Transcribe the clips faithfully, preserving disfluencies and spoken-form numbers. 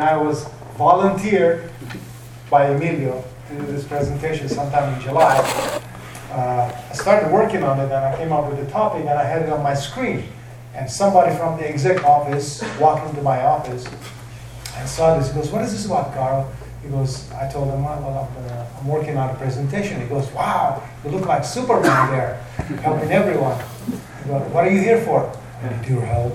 I was volunteered by Emilio to do this presentation sometime in July. Uh, I started working on it and I came up with the topic and I had it on my screen. And somebody from the exec office walked into my office and saw this. He goes, "What is this about, Carl?" He goes, I told him, well, I'm, uh, I'm working on a presentation. He goes, "Wow, you look like Superman there, helping everyone." I go, "What are you here for?" "I need your help."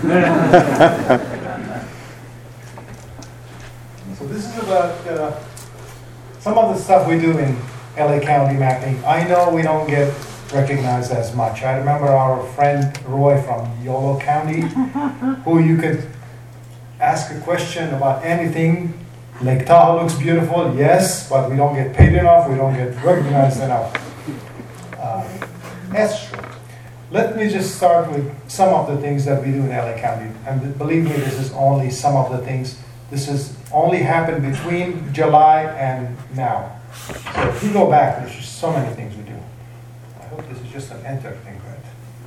So this is about uh, some of the stuff we do in L A County mapping. I know we don't get recognized as much. I remember our friend Roy from Yolo County, who you could ask a question about anything. Lake Tahoe looks beautiful, yes, but we don't get paid enough, we don't get recognized enough. Uh, that's true. Let me just start with some of the things that we do in L A County. And believe me, this is only some of the things. This has only happened between July and now. So if you go back, there's just so many things we do. I hope this is just an enter thing, right?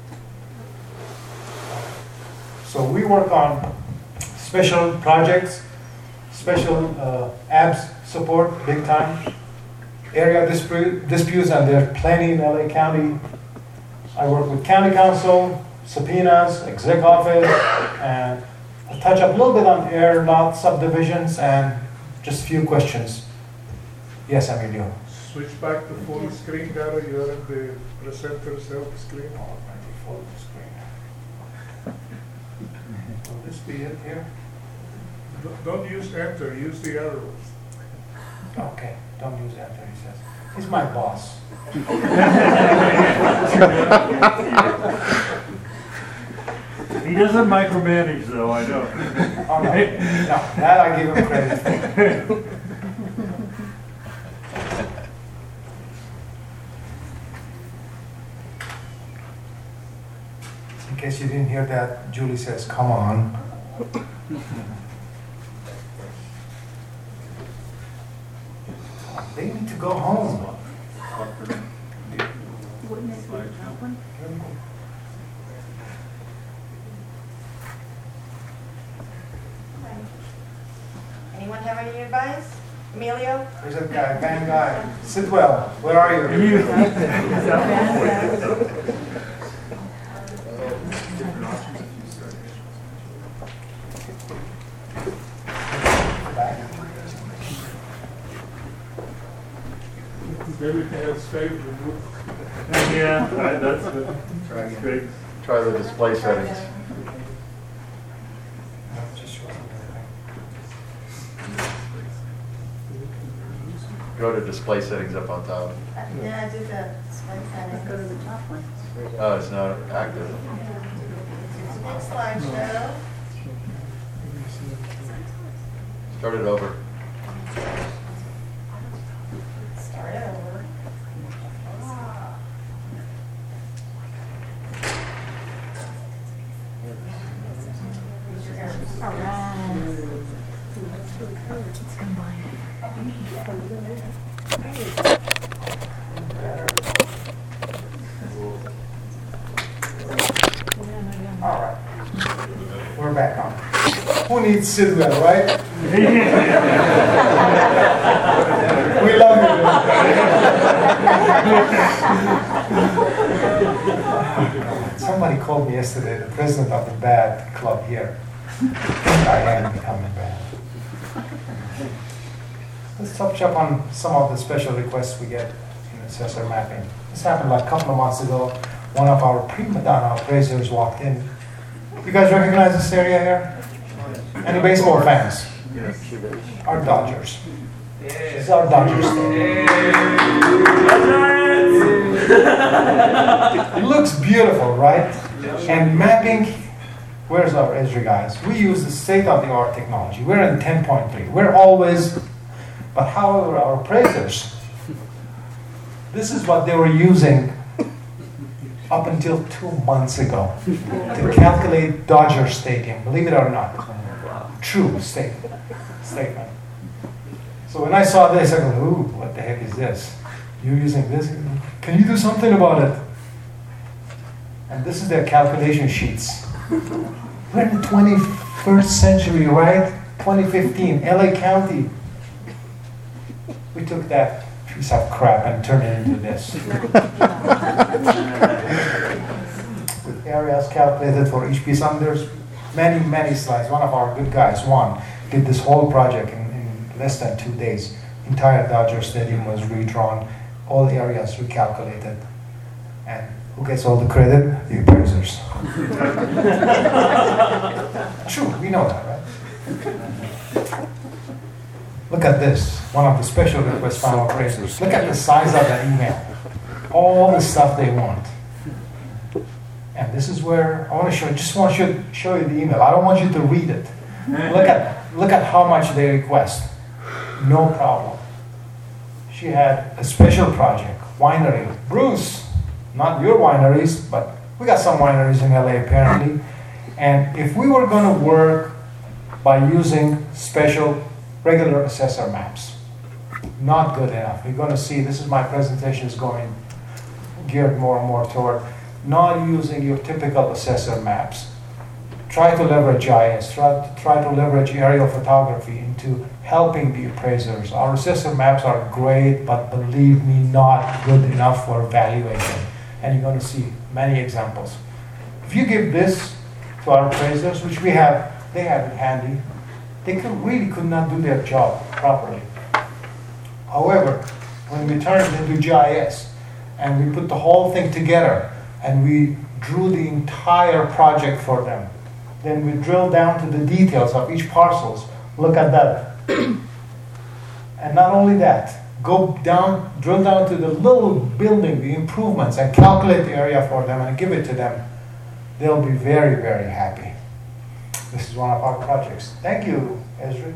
So we work on special projects, special uh, A B S support, big time. Area dispute, disputes, and there are plenty in L A County. I work with county council, subpoenas, exec office, and I touch up a little bit on air lot subdivisions and just a few questions. Yes, Emilio. Switch back to full screen, Gary. You are in the presenter's help screen. Oh, full screen. Will this be it here? Don't use enter, use the arrows. Okay, don't use enter, he says. He's my boss. He doesn't micromanage, though, I know. Oh, no. No, that I give him credit for. In case you didn't hear that, Julie says, "Come on." They need to go home. Anyone have any advice? Emilio? There's that guy, Van Guy. Sit well. Where are you? Everything else saved, removed. Yeah, right, that's good. That's great. Try the display settings. Go to display settings up on top. Yeah, do the display settings. Go to the top one. Oh, it's not active. Next slideshow. Start it over. Start it over. All right. It's combined. All right. We're back on. Who needs Sidwell, right? We love you. Somebody called me yesterday, the president of the bad club here. I am becoming bad. Let's touch up on some of the special requests we get in assessor mapping. This happened like a couple of months ago. One of our prima donna appraisers walked in. You guys recognize this area here? Any baseball fans? Our Dodgers. This is our Dodgers stadium. It looks beautiful, right? And mapping, where's our Esri guys? We use the state-of-the-art technology. We're in ten point three. We're always, but however, our appraisers, this is what they were using up until two months ago to calculate Dodger Stadium, believe it or not. True statement. statement. So when I saw this, I go, ooh, what the heck is this? You're using this? Can you do something about it? And this is their calculation sheets. We're in the twenty-first century, right? twenty fifteen, L A County. We took that piece of crap and turned it into this. With areas calculated for each piece, and there's many, many slides. One of our good guys, Juan, did this whole project in, in less than two days. Entire Dodger Stadium was redrawn, all areas recalculated. And who gets all the credit? The appraisers. True, we know that, right? Look at this, one of the special requests from our appraisers. Look at the size of the email. All the stuff they want. And this is where I want to show, just want to show you the email. I don't want you to read it. Look at, look at how much they request. No problem. She had a special project, winery. Bruce, not your wineries, but we got some wineries in L A apparently. And if we were going to work by using special regular assessor maps, not good enough. You're going to see, this is my presentation is going geared more and more toward not using your typical assessor maps. Try to leverage G I S, try, try to leverage aerial photography into helping the appraisers. Our assessor maps are great, but believe me, not good enough for valuation. And you're going to see many examples. If you give this to our appraisers, which we have, they have it handy, they could, really could not do their job properly. However, when we turn it into G I S and we put the whole thing together and we drew the entire project for them, then we drill down to the details of each parcels. Look at that. And not only that, go down, drill down to the little building, the improvements, and calculate the area for them and give it to them. They'll be very, very happy. This is one of our projects. Thank you, Ezra.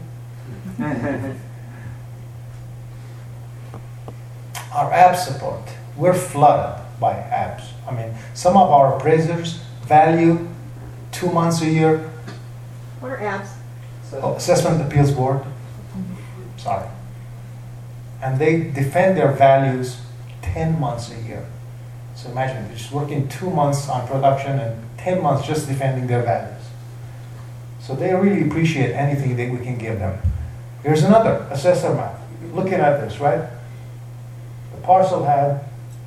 Our app support. We're flooded by apps. I mean, some of our appraisers value two months a year. What are apps? Oh, Assessment Appeals Board. Sorry. And they defend their values ten months a year. So imagine, they're just working two months on production and ten months just defending their values. So they really appreciate anything that we can give them. Here's another assessor map. Looking at this, right? The parcel had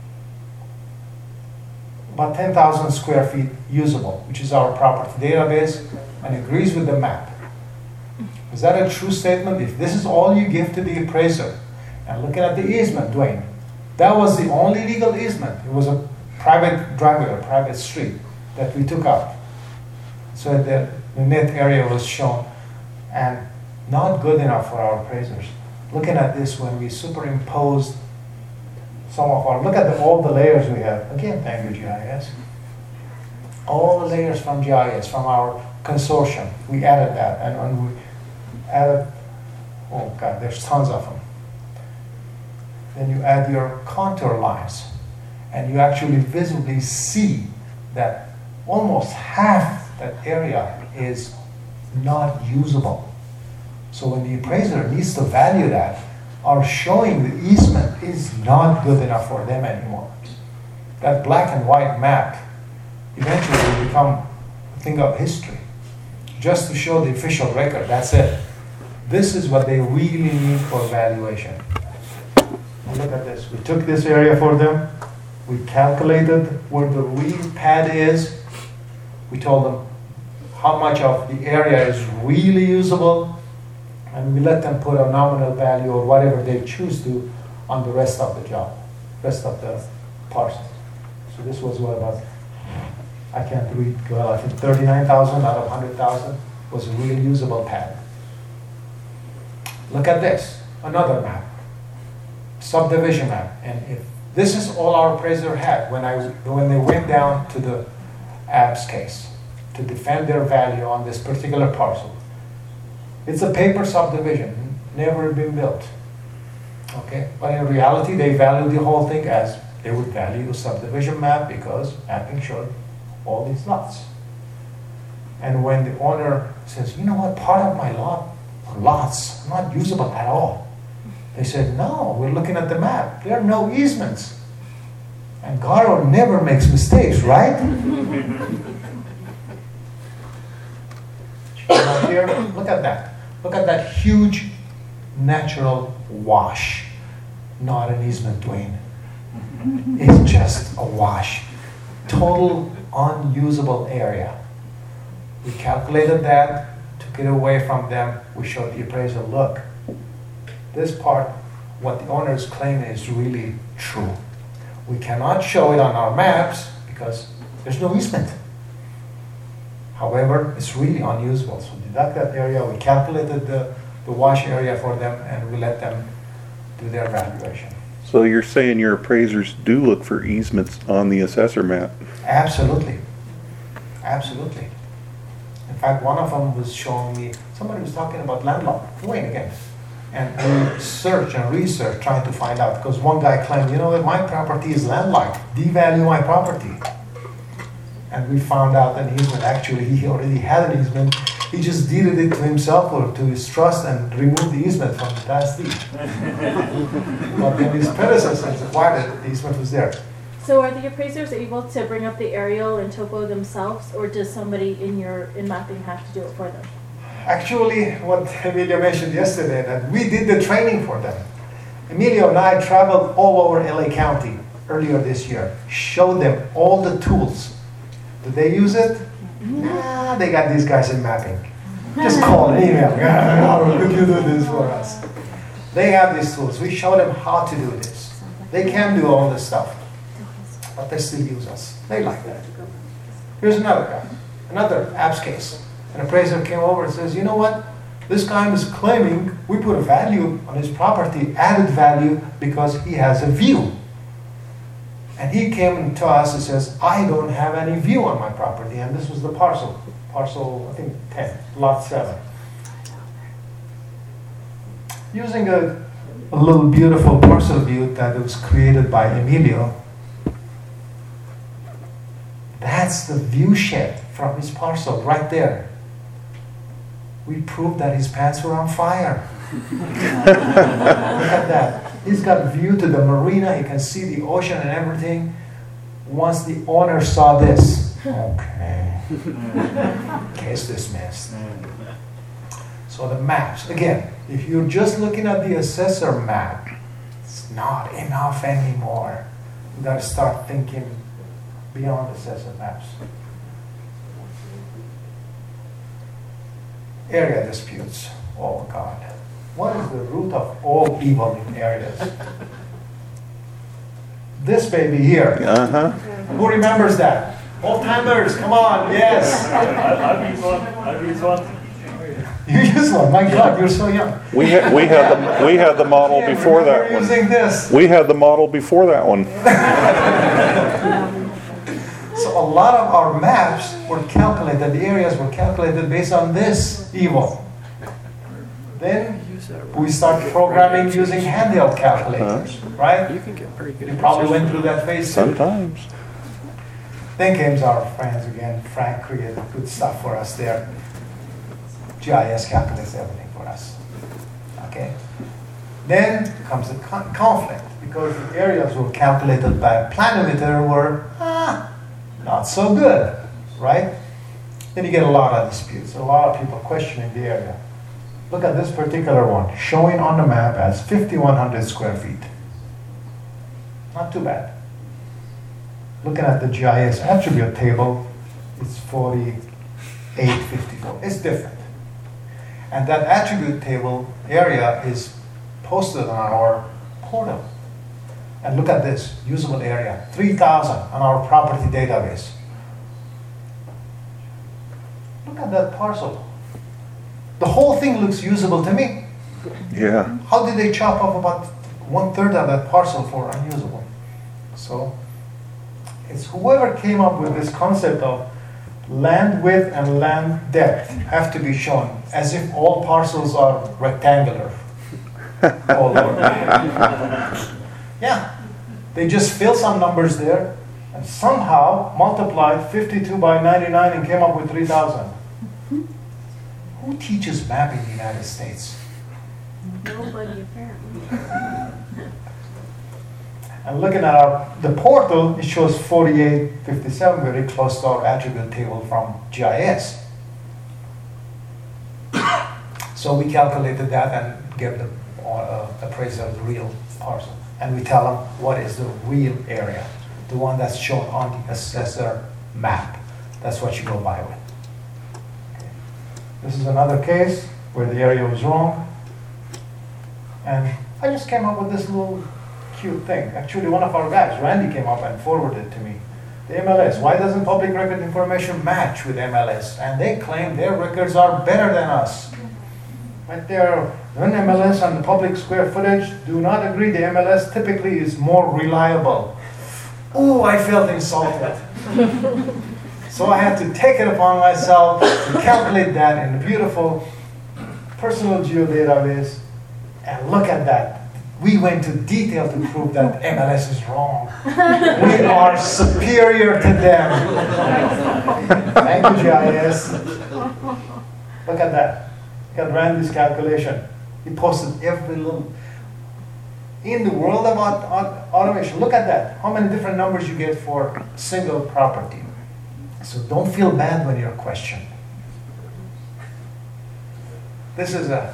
about ten thousand square feet usable, which is our property database, and agrees with the map. Is that a true statement? If this is all you give to the appraiser, and looking at the easement, Dwayne, that was the only legal easement. It was a private driveway, a private street that we took out. So that the net area was shown, and not good enough for our appraisers. Looking at this, when we superimposed some of our, look at the, all the layers we have. Again, thank you, G I S. All the layers from G I S, from our consortium, we added that, and, and we added, oh God, there's tons of them. Then you add your contour lines, and you actually visibly see that almost half that area is not usable. So when the appraiser needs to value that, or showing the easement is not good enough for them anymore. That black and white map eventually will become a thing of history. Just to show the official record, that's it. This is what they really need for valuation. And look at this. We took this area for them. We calculated where the real pad is. We told them how much of the area is really usable, and we let them put a nominal value or whatever they choose to on the rest of the job, rest of the parcel. So this was what about, I can't read well, I think thirty-nine thousand out of one hundred thousand was a real usable pad. Look at this, another map, subdivision map. And if this is all our appraiser had when, I, when they went down to the Abs case to defend their value on this particular parcel. It's a paper subdivision, never been built. Okay, but in reality, they value the whole thing as they would value a subdivision map because mapping showed all these lots. And when the owner says, you know what, part of my lot, lots, are not usable at all. They said, no, we're looking at the map. There are no easements. And Garo never makes mistakes, right? Here, look at that. Look at that huge natural wash. Not an easement, Dwayne. It's just a wash. Total unusable area. We calculated that, took it away from them. We showed the appraiser, look, this part, what the owner is claiming is really true. We cannot show it on our maps because there's no easement. However, it's really unusable. So we deduct that area, we calculated the, the wash area for them, and we let them do their valuation. So you're saying your appraisers do look for easements on the assessor map? Absolutely. Absolutely. In fact, one of them was showing me, somebody was talking about landlocked, Wayne again. And we search and research trying to find out, because one guy claimed, you know what, my property is landlocked, devalue my property. And we found out an easement, actually he already had an easement, he just deeded it to himself or to his trust and removed the easement from the tax deed. But when his predecessors acquired it, the easement was there. So are the appraisers able to bring up the aerial and topo themselves, or does somebody in your in mapping have to do it for them? Actually, what Emilio mentioned yesterday, that we did the training for them. Emilio and I traveled all over L A County earlier this year, showed them all the tools. Did they use it? Nah, they got these guys in mapping. Just call and email. How could you do this for us? They have these tools. We show them how to do this. They can do all this stuff, but they still use us. They like that. Here's another guy, another apps case. An appraiser came over and says, you know what? This guy is claiming we put a value on his property, added value, because he has a view. And he came to us and says, I don't have any view on my property. And this was the parcel, parcel, I think, ten, lot seven. Using a, a little beautiful parcel view that was created by Emilio, that's the view shed from his parcel right there. We proved that his pants were on fire. Look at that. He's got view to the marina. He can see the ocean and everything. Once the owner saw this, okay, case dismissed. So the maps, again, if you're just looking at the assessor map, it's not enough anymore. You got to start thinking beyond assessor maps. Area disputes. Oh God. What is the root of all evil in areas? This baby here. Uh-huh. Who remembers that? Old timers, come on, yes. I, I use one, I use one. You use one, my God, you're so young. We had, we had the, we had the model Yeah, before remember that one. using this. We had the model before that one. So a lot of our maps were calculated, the areas were calculated based on this evil. Then we start programming using handheld calculators, right? You can get very good. You probably went through that phase too. Sometimes. Then came our friends again. Frank created good stuff for us there. G I S calculates everything for us. Okay? Then comes the con conflict, because the areas were calculated by Planimeter were ah, not so good, right? Then you get a lot of disputes, a lot of people questioning the area. Look at this particular one, showing on the map as fifty-one hundred square feet. Not too bad. Looking at the G I S attribute table, it's forty-eight fifty-four. It's different. And that attribute table area is posted on our portal. And look at this, usable area, three thousand on our property database. Look at that parcel. The whole thing looks usable to me. Yeah. How did they chop off about one third of that parcel for unusable? So it's whoever came up with this concept of land width and land depth have to be shown as if all parcels are rectangular. All over. Yeah, they just fill some numbers there and somehow multiplied fifty-two by ninety-nine and came up with three thousand. Who teaches math in the United States? Nobody apparently. And looking at our the portal, it shows forty-eight fifty-seven, very close to our attribute table from G I S. So we calculated that and gave the uh, appraiser the real parcel. And we tell them what is the real area, the one that's shown on the assessor map. That's what you go by with. Okay. This is another case where the area was wrong. And I just came up with this little cute thing. Actually, one of our guys, Randy, came up and forwarded it to me. The M L S, why doesn't public record information match with M L S? And they claim their records are better than us. Right there, when M L S and the public square footage do not agree, the M L S typically is more reliable. Oh, I felt insulted. So I had to take it upon myself to calculate that in the beautiful personal geodatabase. And look at that. We went to detail to prove that M L S is wrong. We are superior to them. Thank you, G I S. Look at that. Look at Randy's calculation. He posted every little... In the world of aut aut automation, look at that. How many different numbers you get for a single property. So don't feel bad when you're questioned. This is a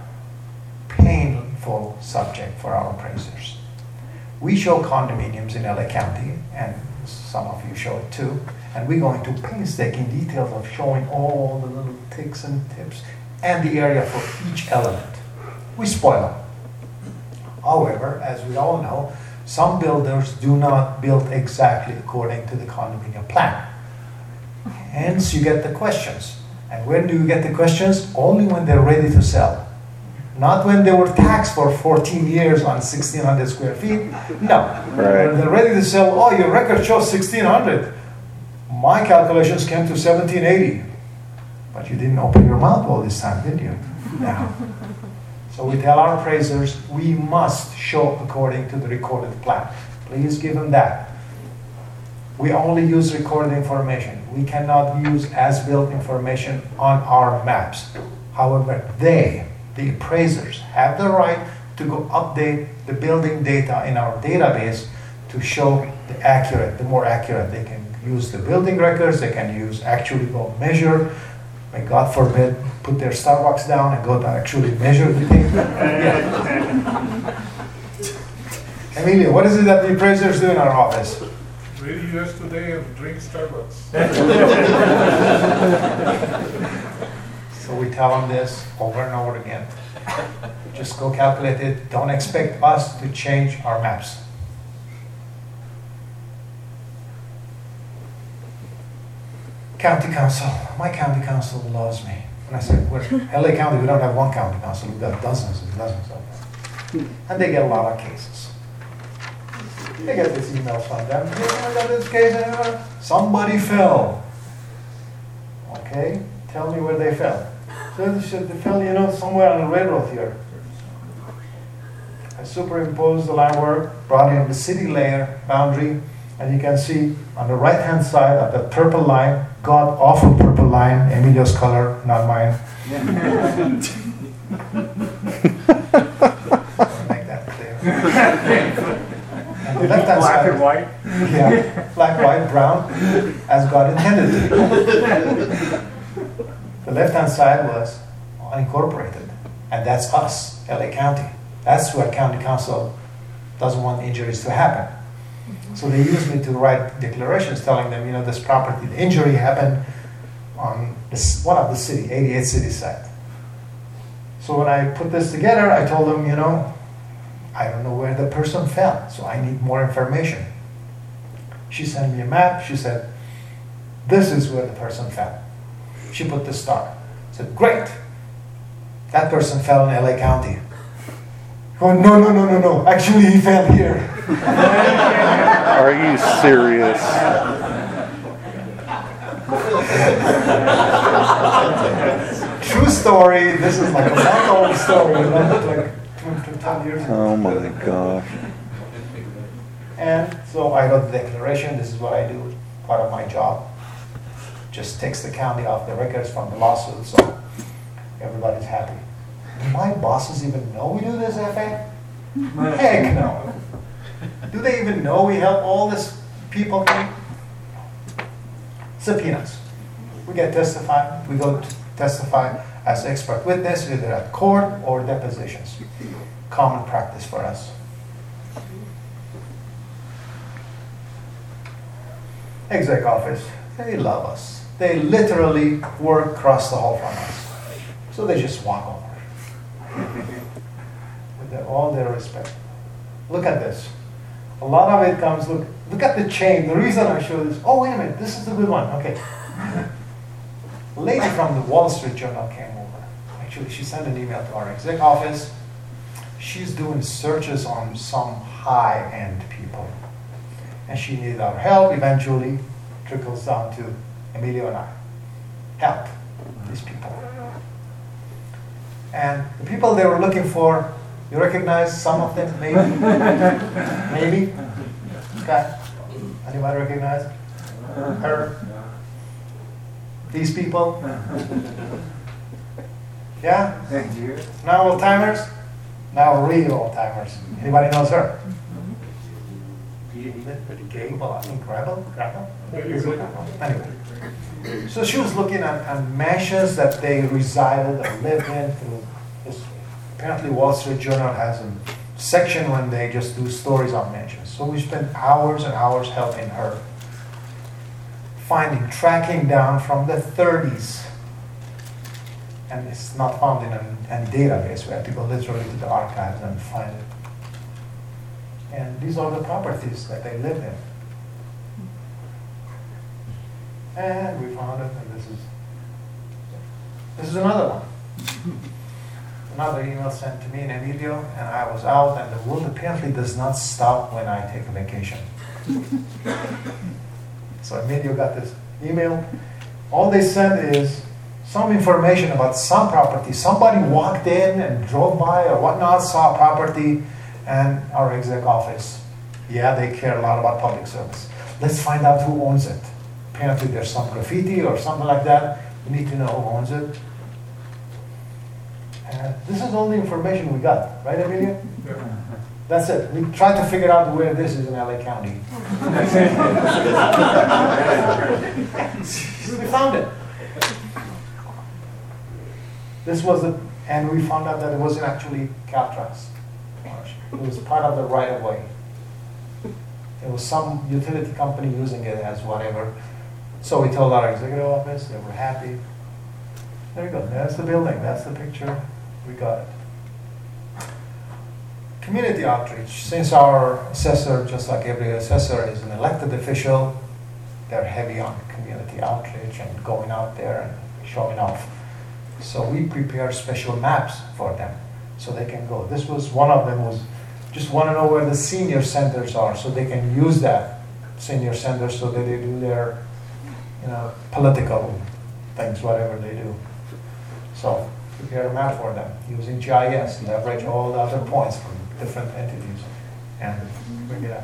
painful subject for our appraisers. We show condominiums in L A County, and some of you show it too, and we go into painstaking details of showing all the little ticks and tips and the area for each element. We spoil them. However, as we all know, some builders do not build exactly according to the condominium plan. Hence, you get the questions. And when do you get the questions? Only when they're ready to sell. Not when they were taxed for fourteen years on sixteen hundred square feet. No. Right. When they're ready to sell, oh, your record shows sixteen hundred. My calculations came to seventeen eighty. But you didn't open your mouth all this time, did you? No. So we tell our appraisers, we must show according to the recorded plan. Please give them that. We only use recorded information. We cannot use as-built information on our maps. However, they, the appraisers, have the right to go update the building data in our database to show the accurate, the more accurate. They can use the building records, they can use actually go measure, may God forbid, put their Starbucks down and go to actually measure the thing. Yeah. Emilio, what is it that the appraisers do in our office? Read U S Today and drink Starbucks. So we tell them this over and over again. Just go calculate it. Don't expect us to change our maps. County council. My county council loves me. When I said, we're L A County, we don't have one county council. We've got dozens and dozens of them. And they get a lot of cases. They get these emails from them. You know, I got this case, uh, somebody fell. Okay, tell me where they fell. So they should they fell, you know, somewhere on the railroad here. I superimposed the line work, brought in the city layer boundary, and you can see on the right-hand side of the purple line, God awful purple line, Emilio's color, not mine. Make that clear. And the left-hand Black side, and white. yeah, black, white, brown, as God intended it. The left-hand side was unincorporated, and that's us, L A County. That's where county council doesn't want injuries to happen. So they used me to write declarations telling them, you know, this property, the injury happened on this, one of the city, eighty-eight city site. So when I put this together, I told them, you know, I don't know where the person fell, so I need more information. She sent me a map. She said, this is where the person fell. She put the star. I said, great. That person fell in L A County. Oh, no, no, no, no, no. Actually, he fell here. Are you serious? True story. This is like a month-old story. You know, like ten years ago. Oh my gosh. And so I wrote the declaration. This is what I do, part of my job. Just takes the county off the records from the lawsuit, so everybody's happy. Do my bosses even know we do this, F A? Heck no. Do they even know we help all these people? Subpoenas. We get testified, we go to testify as expert witness either at court or depositions. Common practice for us. Exec office, they love us. They literally work across the hall from us. So they just walk over. With their, all their respect. Look at this. A lot of it comes, look, look at the chain. The reason I show this, oh, wait a minute, this is the good one. Okay. A lady from the Wall Street Journal came over. Actually, she sent an email to our exec office. She's doing searches on some high-end people. And she needed our help. Eventually, trickles down to Emilio and I. Help these people. And the people they were looking for, you recognize some of them, maybe? Maybe? Okay. Anybody recognize her? These people? Yeah? Now old timers? Now real old timers. Anybody knows her? Gable, I think Rebel? Rebel? Anyway. So she was looking at, at mansions that they resided or lived in through this. Apparently Wall Street Journal has a section when they just do stories on mansions. So we spent hours and hours helping her finding, tracking down from the thirties. And it's not found in a database. We have to go literally to the archives and find it. And these are the properties that they lived in. And we found it, and this is this is another one. Another email sent to me in Emilio, and I was out, and the world apparently does not stop when I take a vacation. So Emilio got this email. All they sent is some information about some property. Somebody walked in and drove by or whatnot, saw a property, and our exec office. Yeah, they care a lot about public service. Let's find out who owns it. Apparently there's some graffiti or something like that. We need to know who owns it. And this is all the information we got, right, Emilio? Yeah. That's it. We tried to figure out where this is in L A County. We found it. This was the, and we found out that it wasn't actually Caltrans. It was part of the right-of-way. It was some utility company using it as whatever. So we told our executive office, they were happy. There you go, that's the building, that's the picture, we got it. Community outreach, since our assessor, just like every assessor, is an elected official, they're heavy on community outreach and going out there and showing off. So we prepare special maps for them so they can go. This was, one of them was, just want to know where the senior centers are so they can use that senior center so that they do their, you know, political things, whatever they do. So prepare a map for them using G I S, leverage all the other points from different entities and bring it up.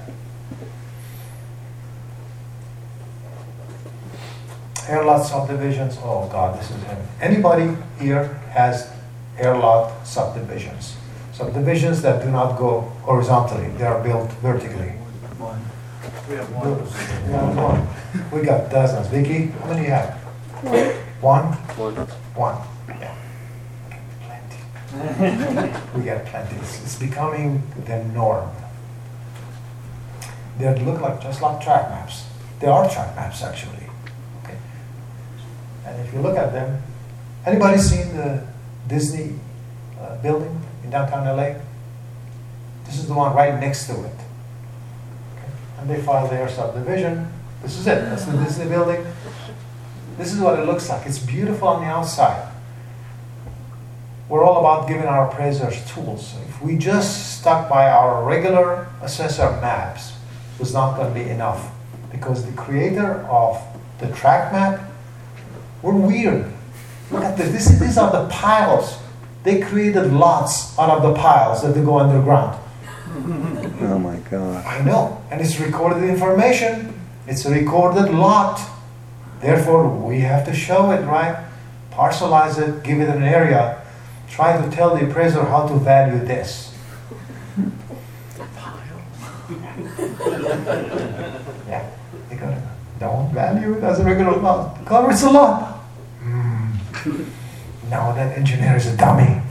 Air lot subdivisions, oh God, this is heavy. Anybody here has air lot subdivisions? Subdivisions that do not go horizontally, they are built vertically. We have one. We have one. We got dozens. Vicky, how many do you have? One? One. One. Yeah. Plenty. We got plenty. It's, it's becoming the norm. They look like just like track maps. They are track maps actually. Okay. And if you look at them, anybody seen the Disney uh, building in downtown L A? This is the one right next to it. And they filed their subdivision. This is it. That's the Disney building. This is what it looks like. It's beautiful on the outside. We're all about giving our appraisers tools. If we just stuck by our regular assessor maps, it was not going to be enough. Because the creator of the track map were weird. Look at this. this. These are the piles. They created lots out of the piles that they go underground. Oh my God. I know, and it's recorded information. It's a recorded lot. Therefore, we have to show it, right? Parcelize it, give it an area. Try to tell the appraiser how to value this. Yeah, they got it. Don't value it as a regular lot. Because it's a lot. Mm. No, that engineer is a dummy.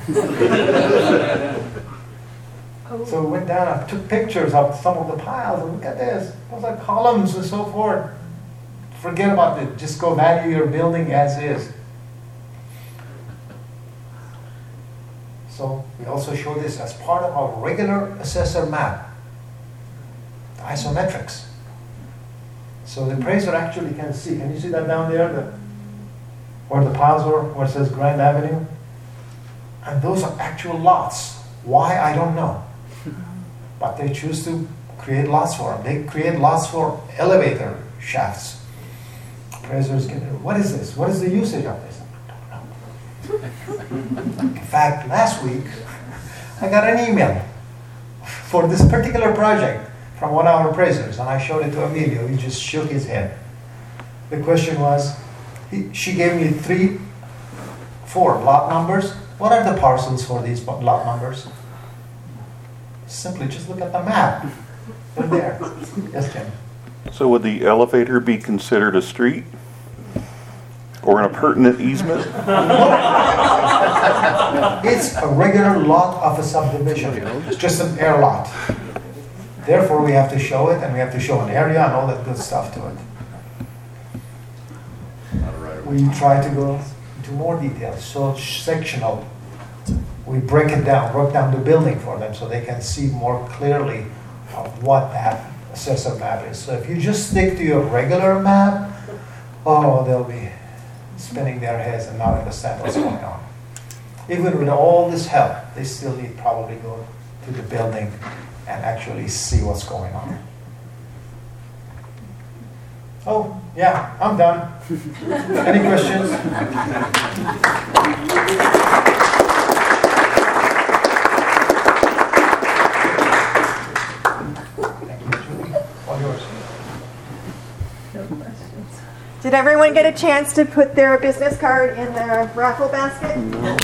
Oh. So we went down and took pictures of some of the piles, and look at this. Those are columns and so forth. Forget about it. Just go value your building as is. So we also show this as part of our regular assessor map, the isometrics. So the appraiser actually can see. Can you see that down there, the, where the piles were, where it says Grand Avenue? And those are actual lots. Why, I don't know. But they choose to create lots for them. They create lots for elevator shafts. Appraisers can, what is this? What is the usage of this? I don't know. In fact, last week, I got an email for this particular project from one of our appraisers, and I showed it to Emilio. He just shook his head. The question was, he, she gave me three, four lot numbers. What are the parcels for these lot numbers? Simply just look at the map. They're there. Yes, Tim? So would the elevator be considered a street? Or an appurtenant easement? It's a regular lot of a subdivision. It's just an air lot. Therefore, we have to show it, and we have to show an area and all that good stuff to it. Not a right of way. We try to go into more details, so sectional. We break it down, broke down the building for them so they can see more clearly of what that assessor map is. So if you just stick to your regular map, oh, they'll be spinning their heads and not understand what's going on. Even with all this help, they still need probably go to the building and actually see what's going on. Oh, yeah, I'm done. Any questions? All yours. No questions. Did everyone get a chance to put their business card in the raffle basket?